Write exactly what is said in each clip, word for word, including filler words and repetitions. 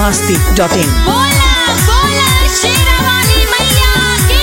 मस्ती dot इन। बोला बोला शेरावाली मैया की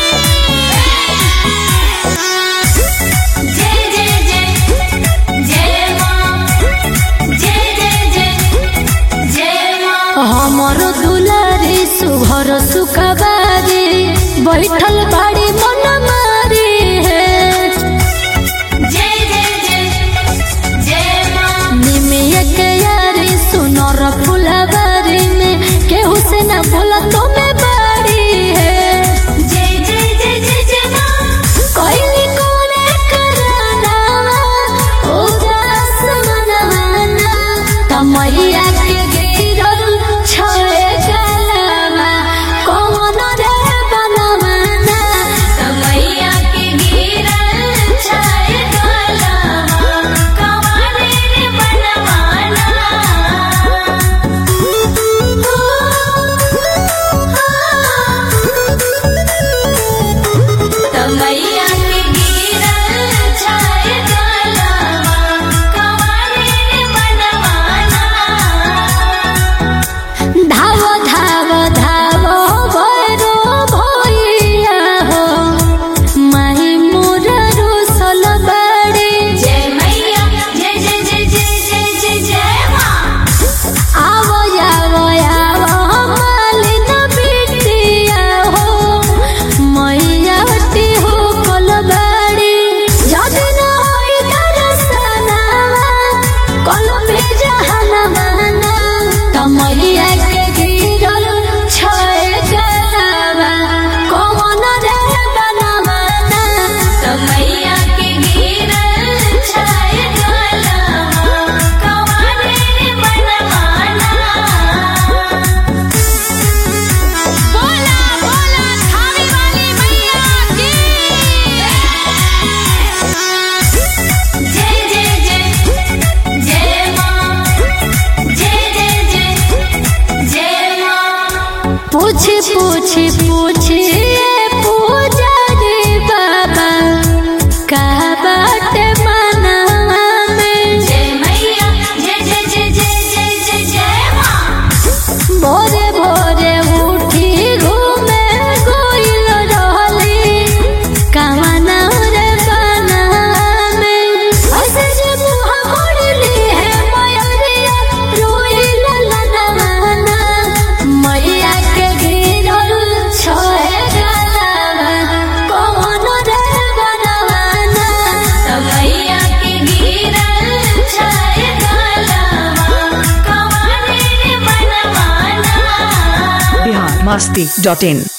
जय जय जय जय मां जय जय जय जय मां। हमर दुलारी सुघर सुखबारी बैठल बाड़ी मन मारी है। जय जय जय जय मां। निमिया के यारी सुनर फुलबारी में केहू से न बोला तो मैं बाड़ी है। जय जय जय जय जय मां। कोइली कोने कराना उदास मनवाना तमैया के गिरल छए गलवा कौन रे बनवाना। तमैया के गिरल छाए गलवा कौन रे बनवाना। तमैया के गिरल छाए गलवा कौन रे बनवाना। धाव धाव धाव भैरो भैया हो माही मोर रुसल बाड़ी। जय मैया जय जय जय जय जय जय जय मां। आवो आवो आवो मालिन बिटिया हो मैया टी हो कलबाड़ी। जदि न होई दर्शनवा कल पे जहनवाना तमैया के गिरल छए गलवा कौन रे बनवाना। तमैया के गिरल छाए गलवा कौन रे बनवाना। बोला बोला थावी वाली मैया की जय जय जय जय मां जय जय जय जय मां। पूछी पूछी पूछी ए पुजारी बाबा का बाटे मनवा में। जय मैया जय जय जय जय जय जय जय मां। भोरे भोरे उठी घूमे गोइल रहली कामना रे बनवा में। ऐसे जे मुँह मोड़ली है मयूरिया रोइल लनवाना। मैया के गिरल छए गलवा कौन रे बनवाना। तमैया के गिरल छाए गलवा कौन रे बनवाना। बिहार मस्ती डॉट इन।